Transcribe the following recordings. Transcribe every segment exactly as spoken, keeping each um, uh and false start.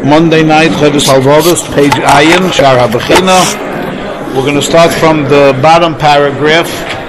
Monday night, Chodesh Halvados, page Ayin, Shar HaBechina. We're going to start from the bottom paragraph.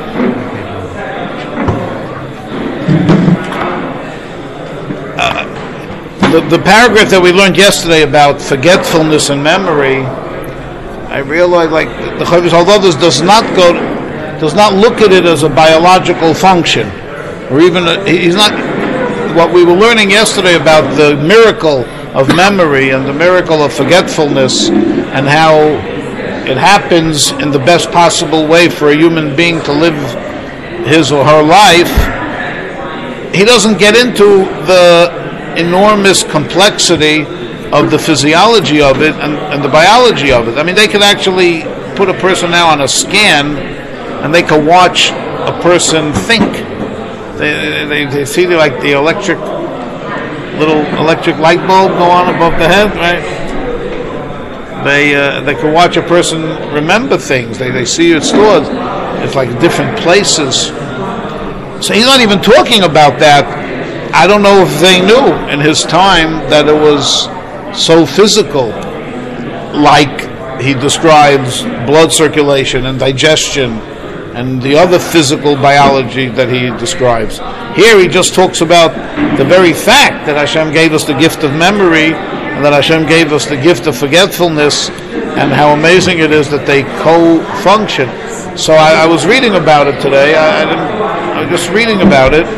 Uh, the, the paragraph that we learned yesterday about forgetfulness and memory, I realized like the Chodesh Halvados does not go, does not look at it as a biological function, or even a, he's not. What we were learning yesterday about the miracle of memory and the miracle of forgetfulness and how it happens in the best possible way for a human being to live his or her life, he doesn't get into the enormous complexity of the physiology of it and, and the biology of it. I mean, they could actually put a person now on a scan and they could watch a person think. They, they, they see the, like the electric little electric light bulb go on above the head, right? They uh, they can watch a person remember things. They they see it stored. It's like different places. So he's not even talking about that. I don't know if they knew in his time that it was so physical, like he describes blood circulation and digestion and the other physical biology that he describes. Here he just talks about the very fact that Hashem gave us the gift of memory and that Hashem gave us the gift of forgetfulness and how amazing it is that they co-function. So I, I was reading about it today. I, I, didn't, I was just reading about it.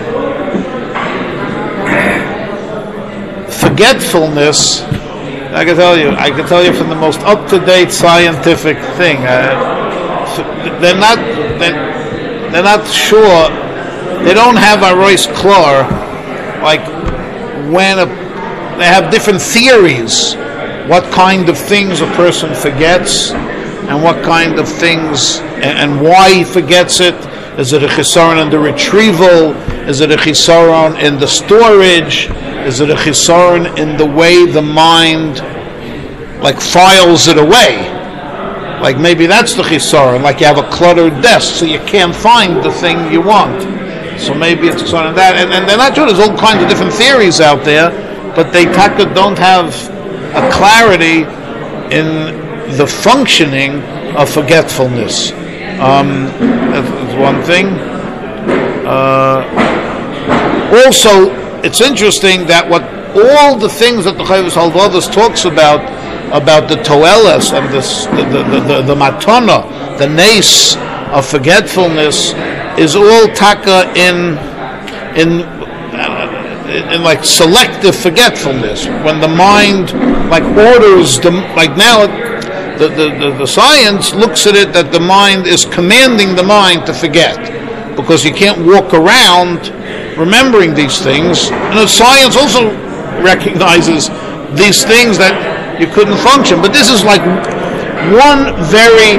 Forgetfulness, I can tell you, I can tell you from the most up-to-date scientific thing. Uh, they're not they're, they're not sure, they don't have a Royce Klor, like when a, they have different theories what kind of things a person forgets and what kind of things and, and why he forgets it. Is it a chisaron in the retrieval? Is it a chisaron in the storage? Is it a chisaron in the way the mind like files it away? Like maybe that's the chisaron, like you have a cluttered desk so you can't find the thing you want. So maybe it's chisaron in that. And, and they're not sure, there's all kinds of different theories out there, but they don't have a clarity in the functioning of forgetfulness. Um, that's one thing. Uh, also, it's interesting that what all the things that the Chodesh Halvados talks about, about the toeles and the the the, the, the matana, the nace of forgetfulness, is all taka in in uh, in like selective forgetfulness. When the mind like orders the like now the, the the the science looks at it that the mind is commanding the mind to forget, because you can't walk around remembering these things. And the science also recognizes these things that you couldn't function. But this is like one very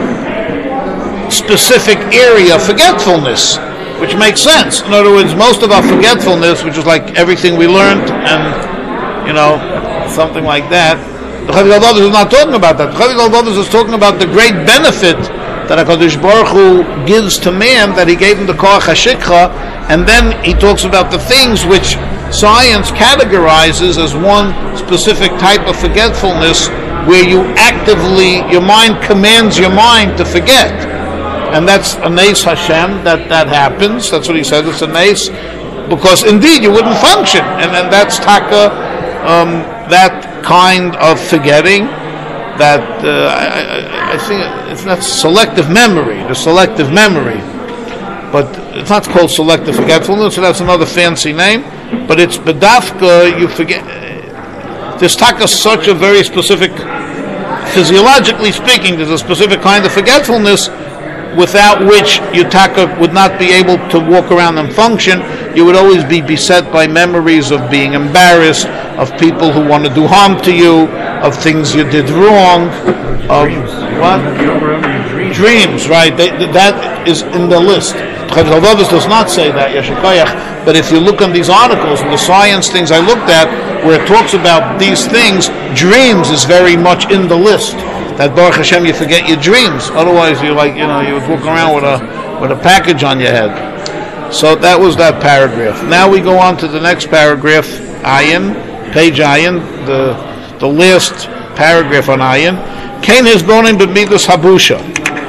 specific area of forgetfulness, which makes sense. In other words, most of our forgetfulness, which is like everything we learned and, you know, something like that, the Chodesh Halvados is not talking about that. The Chodesh Halvados is talking about the great benefit that HaKadosh Baruch Hu gives to man, that he gave him the Koach HaShikha, and then he talks about the things which science categorizes as one specific type of forgetfulness where you actively, your mind commands your mind to forget. And that's a nace Hashem, that, that happens. That's what he says, it's a nace, because indeed you wouldn't function. And, and that's taka, um, that kind of forgetting, that uh, I, I, I think it's not selective memory, the selective memory. But it's not called selective forgetfulness, so that's another fancy name. But it's bedafka, you forget. There's taka such a very specific, physiologically speaking, there's a specific kind of forgetfulness without which you taka would not be able to walk around and function. You would always be beset by memories of being embarrassed, of people who want to do harm to you, of things you did wrong, of dreams. What? You don't remember your dreams. Dreams, right? They, that is in the list. Chodesh Halvados does not say that, Yeshikoyach, but if you look on these articles and the science things I looked at, where it talks about these things, dreams is very much in the list. That Baruch Hashem, you forget your dreams. Otherwise, you like, you know, you would walk around with a with a package on your head. So that was that paragraph. Now we go on to the next paragraph, Ayin, page Ayin, the the last paragraph on Ayin. Kain his bonim b'midas habusha.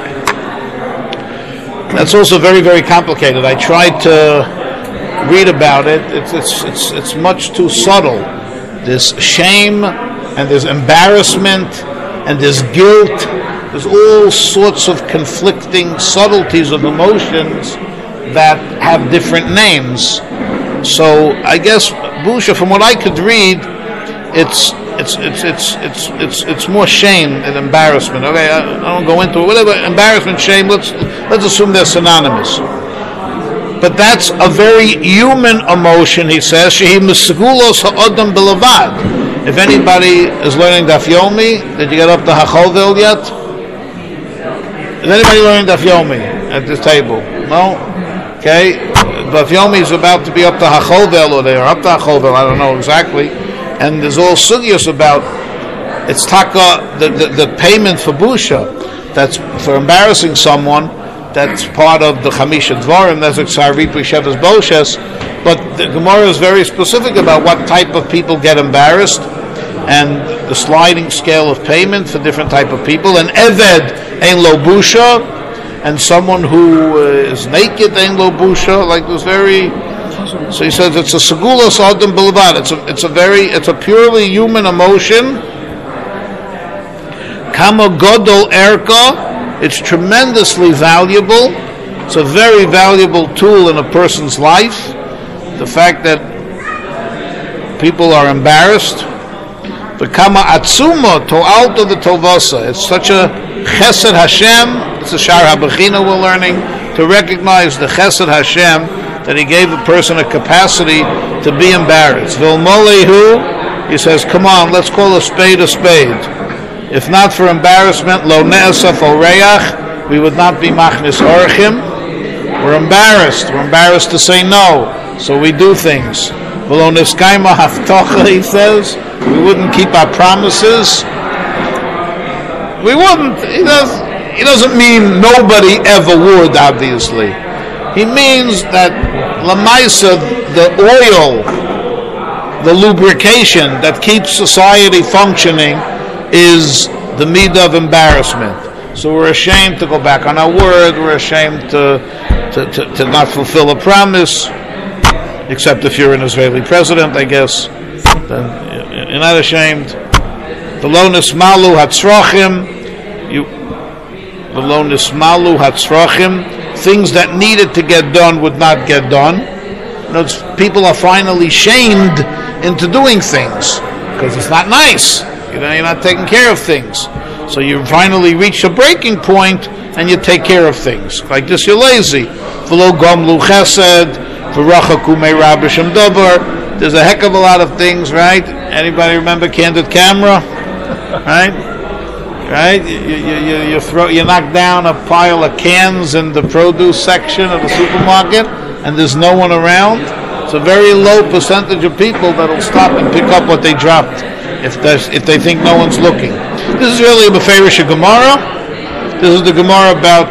That's also very, very complicated. I tried to read about it. It's it's it's it's much too subtle. There's shame and there's embarrassment and there's guilt. There's all sorts of conflicting subtleties of emotions that have different names. So I guess busha, from what I could read, it's it's it's it's it's it's it's more shame and embarrassment. Okay, I, I don't go into it. Whatever, embarrassment, shame. Let's let's assume they're synonymous. But that's a very human emotion, he says. Shehi misgulos ha'odam belavad. If anybody is learning Daf Yomi, did you get up to Hachovel yet? Is anybody learning Daf Yomi at this table? No? Okay. Daf Yomi is about to be up to Hachovel, or they are up to Hachovel, I don't know exactly. And there's all sugyas about, it's taka, the, the, the payment for busha, that's for embarrassing someone, that's part of the Chamisha Dvarim, that's a Ksarvit B'Shevas Boshes, but the Gemara is very specific about what type of people get embarrassed, and the sliding scale of payment for different type of people, and Eved Ein Lo Busha, and someone who uh, is naked Ein Lo Busha, like this very, so he says it's a Segulos Adam Bilvad, it's a, it's a very, it's a purely human emotion, Kama Godol Erka, it's tremendously valuable. It's a very valuable tool in a person's life. The fact that people are embarrassed. The kama atzuma to'alto the tovasa. It's such a chesed Hashem. It's a shar habechina we're learning to recognize the chesed Hashem that He gave a person a capacity to be embarrassed. Vilmolehu, He says, come on, let's call a spade a spade. If not for embarrassment, lo ne'asaf oreach, we would not be machnis orchim. We're embarrassed. We're embarrassed to say no, so we do things. V'lo niskayma haftocha, he says, we wouldn't keep our promises. We wouldn't. He does. He doesn't mean nobody ever would. Obviously, he means that lamaisa, the oil, the lubrication that keeps society functioning, is the midah of embarrassment. So we're ashamed to go back on our word, we're ashamed to, to, to, to not fulfill a promise, except if you're an Israeli president, I guess. Then you're not ashamed. V'lo nismalu hatzrachim, you v'lo nismalu hatzrachim, things that needed to get done would not get done. You know, people are finally shamed into doing things, because it's not nice. You know, you're not taking care of things. So you finally reach a breaking point and you take care of things. Like this, you're lazy. V'lo gomlu chesed, v'rachaku me'ra b'shem davar. There's a heck of a lot of things, right? Anybody remember Candid Camera? Right? Right? You, you, you, you, throw, you knock down a pile of cans in the produce section of the supermarket and there's no one around. It's a very low percentage of people that'll stop and pick up what they dropped. If if they think no one's looking. This is really a Beferish Gemara. This is the Gemara about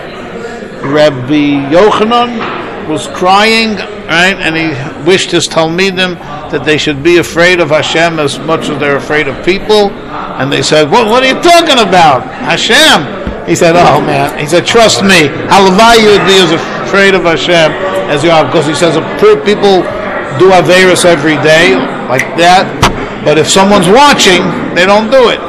Rabbi Yochanan was crying, right? And he wished his Talmidim that they should be afraid of Hashem as much as they're afraid of people. And they said, what, what are you talking about? Hashem. He said, oh man. He said, trust me. Halavai you would be as afraid of Hashem as you are. Because he says, people do Averis every day, like that. But if someone's watching, they don't do it.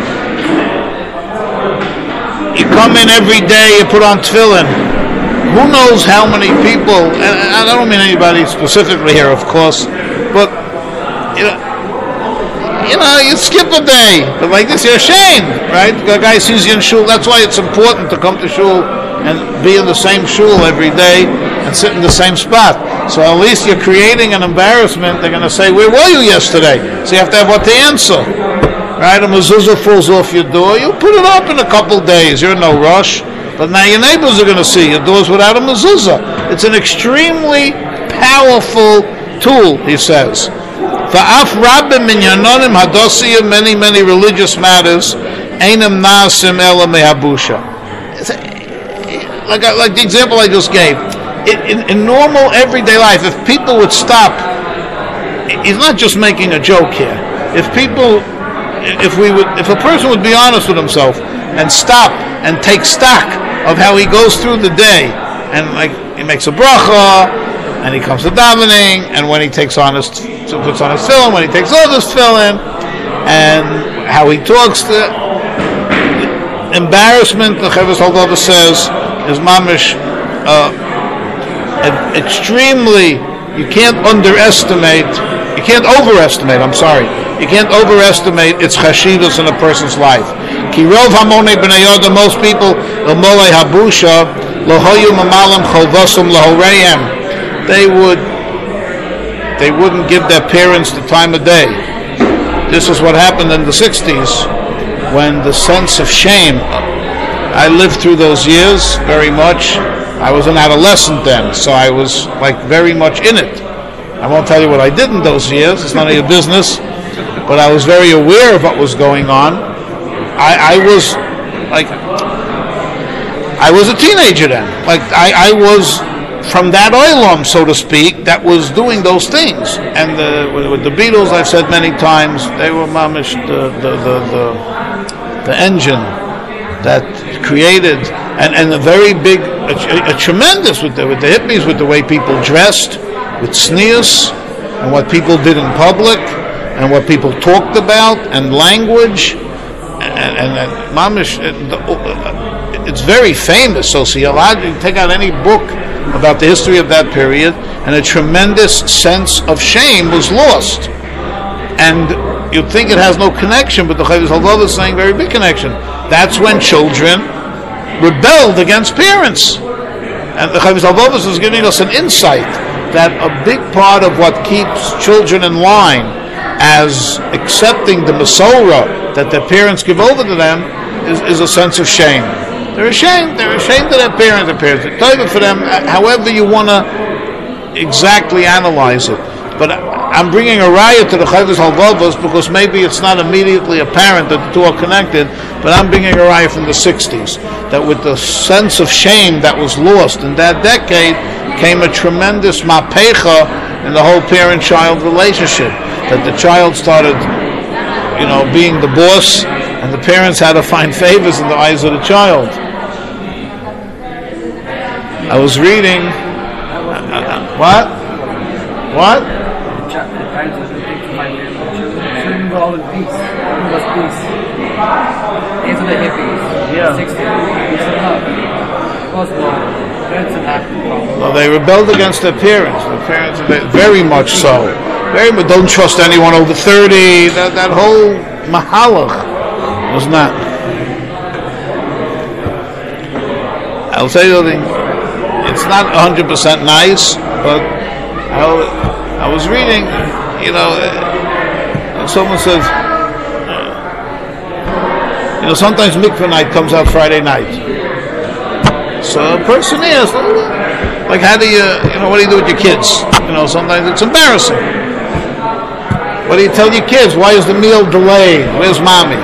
You come in every day, you put on tefillin. Who knows how many people, and I don't mean anybody specifically here, of course, but, you know, you know, you skip a day, but like this, you're ashamed, right? The guy sees you in shul. That's why it's important to come to shul and be in the same shul every day and sit in the same spot. So at least you're creating an embarrassment. They're going to say, where were you yesterday? So you have to have what to answer. Right? A mezuzah falls off your door. You put it up in a couple days. You're in no rush. But now your neighbors are going to see your doors without a mezuzah. It's an extremely powerful tool, he says. Va'af rabbim minyanim hadosiyah, many, many religious matters, einam naasim ela mehabusha. Like, like the example I just gave. In, in, in normal everyday life, if people would stop, he's not just making a joke here. If people if we would, if a person would be honest with himself and stop and take stock of how he goes through the day, and like he makes a bracha, and he comes to davening, and when he takes on his, puts on his tefillin, when he takes off his tefillin, and how he talks to embarrassment, the Chovos Halevavos says, is mamish uh, extremely. You can't underestimate. You can't overestimate. I'm sorry. You can't overestimate its chashivas in a person's life. Ki rov hamonei bnei Yodam, most people l'molei habusha lohoyu mamalim chovosum lahoreihem. They would. They wouldn't give their parents the time of day. This is what happened in the sixties, when the sense of shame. I lived through those years very much. I was an adolescent then, so I was like very much in it. I won't tell you what I did in those years. It's none of your business. But I was very aware of what was going on. I, I was like, I was a teenager then. Like I, I was from that oilum, so to speak, that was doing those things. And the, with, with the Beatles, I've said many times, they were mamish the the the, the, the engine that created, and, and a very big, a, a tremendous with the with the hippies, with the way people dressed, with sneers, and what people did in public, and what people talked about, and language, and, and, and mamish, it's very famous sociologically. Take out any book about the history of that period, and a tremendous sense of shame was lost. And you'd think it has no connection, but the Chovos Halevavos is saying very big connection. That's when children rebelled against parents. And the Chovos Halevavos is giving us an insight that a big part of what keeps children in line as accepting the Masorah that their parents give over to them is, is a sense of shame. They're ashamed. They're ashamed of their parents. Their parents are totally for them, however you want to exactly analyze it. But I'm bringing a raya to the Chovos Halevavos because maybe it's not immediately apparent that the two are connected, but I'm bringing a raya from the sixties, that with the sense of shame that was lost in that decade came a tremendous mapecha in the whole parent-child relationship, that the child started, you know, being the boss, and the parents had to find favors in the eyes of the child. I was reading, uh, uh, what? What? All in peace. It was peace. These are the hippies. Yeah. sixties. Peace and love. First of all, parents are happy. Well, they rebelled against their parents. Their parents, very much so. Very much. Don't trust anyone over thirty. That that whole mahalach was not. I'll tell you something. It's not one hundred percent nice, but I, I was reading, you know. Someone says, you know, sometimes mikveh night comes out Friday night. So a person asks, like, how do you, you know, what do you do with your kids? You know, sometimes it's embarrassing. What do you tell your kids? Why is the meal delayed? Where's mommy?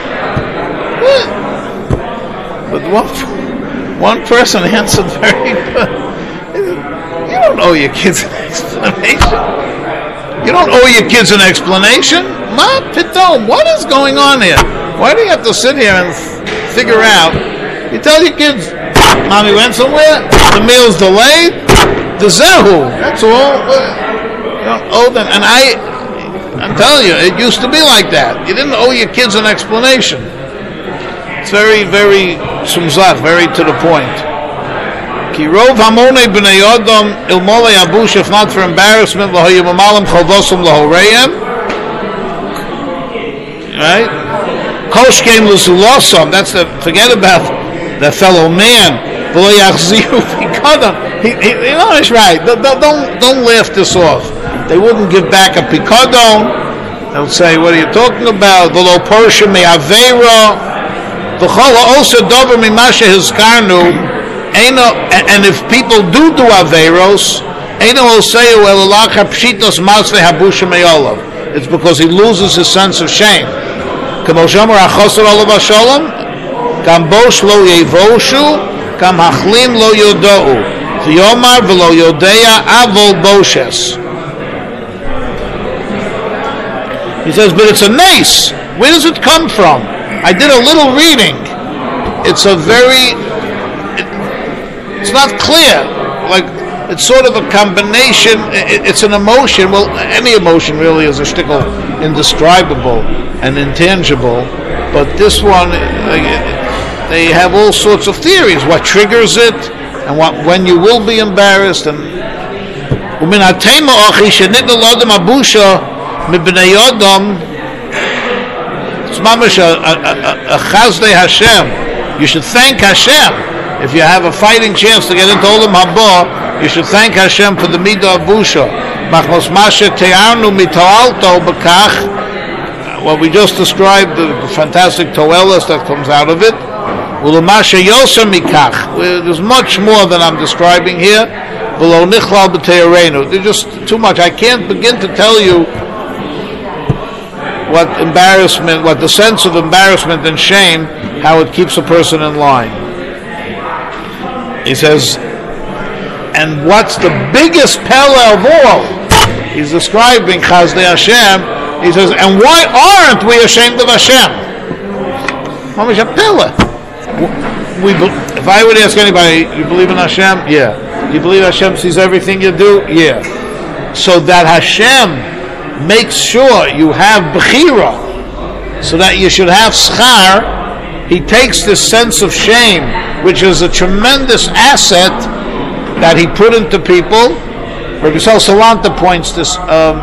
But one, one person answered very good. You don't owe your kids an explanation. You don't owe your kids an explanation. Ma pitom, what is going on here? Why do you have to sit here and f- figure out? You tell your kids, mommy went somewhere, the meal's delayed, the zehu, that's all. You don't owe them. And I, I'm telling you, it used to be like that. You didn't owe your kids an explanation. It's very, very sumzach, very to the point. Ki rov hamonei bnei Yodam ilmolei abush, if not for embarrassment, lahoyu mamalim chovosum lahoreihem. Right? Kosh came l'zulosam. That's the, forget about the fellow man. V'lo yachziru pikadon. He, he, you know, it's right. Don't, don't, don't laugh this off. They wouldn't give back a pikadon. They'll say, what are you talking about? V'lo porsha me'aveira. V'chol also dover mimashe hizkarnu. And if people do do averos, it's because he loses his sense of shame. He says, but it's a nace Where does it come from? I did a little reading. It's a very, it, it's not clear. Like, it's sort of a combination, it, it's an emotion. Well, any emotion really is a shtickle indescribable and intangible. But this one, like, they have all sorts of theories. What triggers it, and what when you will be embarrassed. And ומן התימה אחי שניתנו לאדם הבושה מבני אדם, it's mamash a chazdei Hashem. You should thank Hashem. If you have a fighting chance to get into Olam Haba, you should thank Hashem for the midah of busha. Machmos mashe te'arnu mitoalto b'kach. What we just described, the fantastic toelas that comes out of it. U'lemashe yoser mikach. There's much more than I'm describing here. V'lo nichlal b'te'arenu. There's just too much. I can't begin to tell you what embarrassment, what the sense of embarrassment and shame, how it keeps a person in line. He says, and what's the biggest pella of all? He's describing Chazdei Hashem. He says, and why aren't we ashamed of Hashem? Mamish a pella. We, if I would ask anybody, you believe in Hashem? Yeah. You believe Hashem sees everything you do? Yeah. So that Hashem makes sure you have bechira, so that you should have schar. He takes this sense of shame, which is a tremendous asset that he put into people. Rabbi Yisrael Salanta points this, um,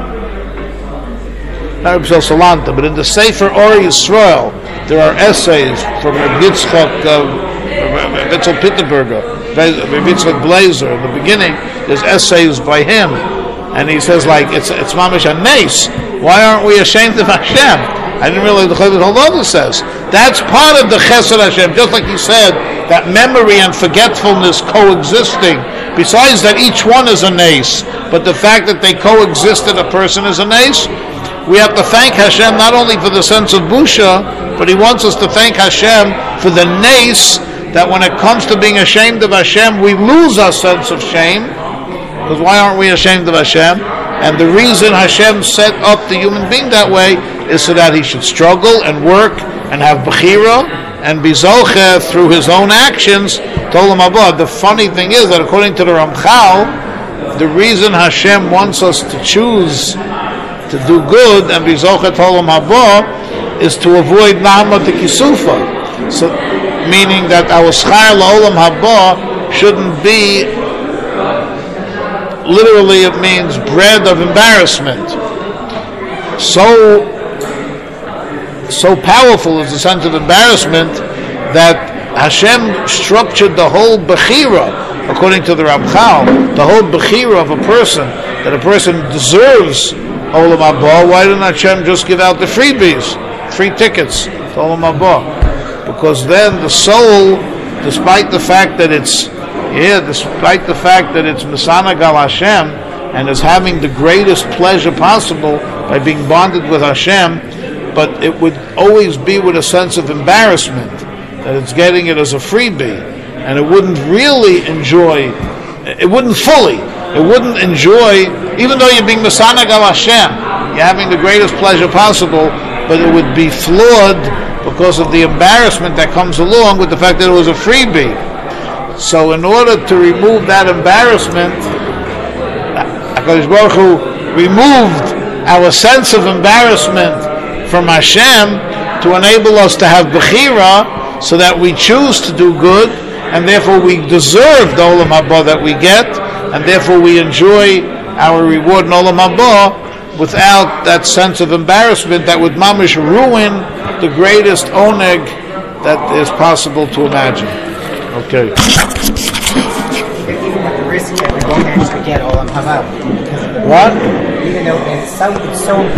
not Rabbi Yisrael Salanta, but in the Sefer Or Yisrael, there are essays from Rabbi Yitzchak, uh, Rabbi Yitzchak Pittenberger, Rabbi Yitzchak Blazer. In the beginning, there's essays by him. And he says, like, it's it's mamish a nace. Why aren't we ashamed of Hashem? I didn't realize the Chayvit Holodah says. That's part of the Chesed Hashem. Just like he said, that memory and forgetfulness coexisting. Besides that, each one is a nace. But the fact that they coexist in a person is a nace. We have to thank Hashem not only for the sense of busha, but he wants us to thank Hashem for the nace, that when it comes to being ashamed of Hashem, we lose our sense of shame. Because why aren't we ashamed of Hashem? And the reason Hashem set up the human being that way is so that he should struggle and work and have bechira and be zoche through his own actions to Olam Haba. The funny thing is that according to the Ramchal, the reason Hashem wants us to choose to do good and be zoche to Olam Haba is to avoid nahma to kisufa. So, meaning that our schar la'olam haba shouldn't be, literally it means bread of embarrassment. So, so powerful is the sense of embarrassment that Hashem structured the whole bechira, according to the Ramchal, the whole bechira of a person, that a person deserves Olam Haba. Why didn't Hashem just give out the freebies, free tickets to Olam Haba? Because then the soul, despite the fact that it's Yeah, despite the fact that it's Misana Gal Hashem and is having the greatest pleasure possible by being bonded with Hashem, but it would always be with a sense of embarrassment that it's getting it as a freebie, and it wouldn't really enjoy, it wouldn't fully, it wouldn't enjoy, even though you're being Misana Gal Hashem, you're having the greatest pleasure possible, but it would be flawed because of the embarrassment that comes along with the fact that it was a freebie. So in order to remove that embarrassment, HaKadosh Baruch Hu removed our sense of embarrassment from Hashem to enable us to have Bechira, so that we choose to do good, and therefore we deserve the Olam Haba that we get, and therefore we enjoy our reward in Olam Haba without that sense of embarrassment that would mamish ruin the greatest oneg that is possible to imagine. Okay. Even at the risk that we won't actually get Olam Haba. What? Even though it's so, it's so